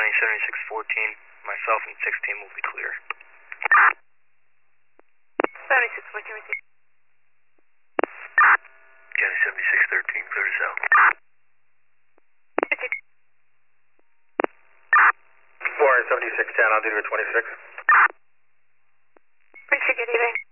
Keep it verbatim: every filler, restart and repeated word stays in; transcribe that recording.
County seventy-six fourteen. Myself and sixteen will be clear. seventy-six fourteen with you. County seventy-six thirteen, clear to south. four seventy-six ten, I'll do to twenty-six. Richard, good evening.